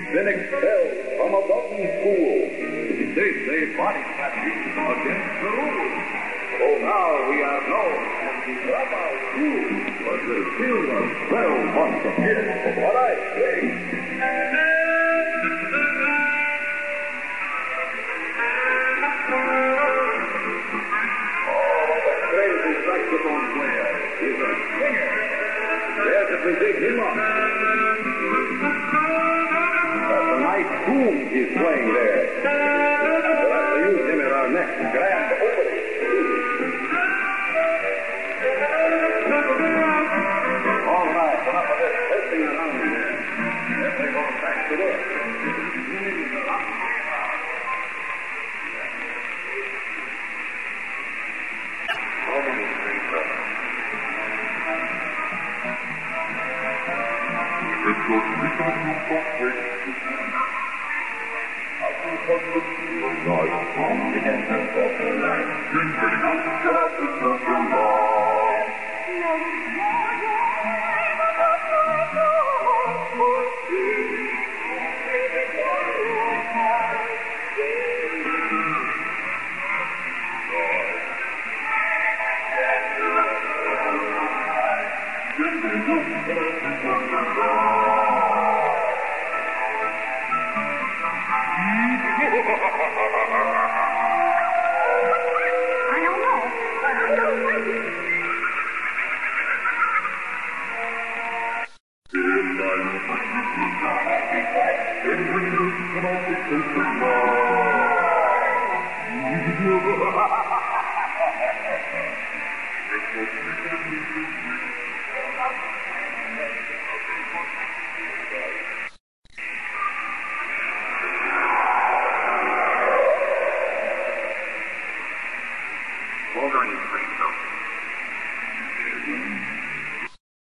been expelled from a Dalton school. They say body snatching against the rules. So now we are known as the Dropout School, but there's still a spell once again for what I say. Crazy saxophone player is a singer. Yes, if we dig him up. That's a nice boom he's playing there. We'll have to use him in our next grand opening. All right, enough of this hosting around here. Let's go back to work. I don't know, but I don't like it. Wolverine's pretty tough.